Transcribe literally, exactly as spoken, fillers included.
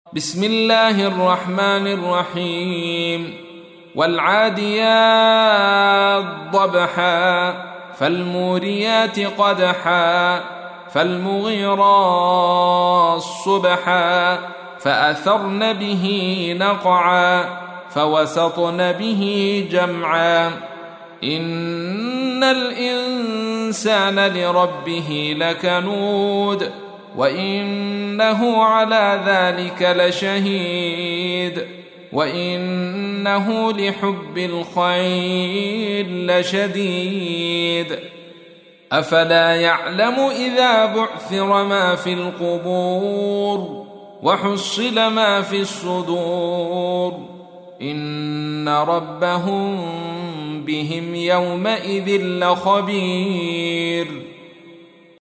بسم الله الرحمن الرحيم والعاديات ضبحا فالموريات قدحا فالمغيرات صبحا فأثرن به نقعا فوسطن به جمعا إن الإنسان لربه لكنود وإنه على ذلك لشهيد وإنه لحب الخير لشديد أفلا يعلم إذا بعثر ما في القبور وحصل ما في الصدور إن ربهم بهم يومئذ لخبير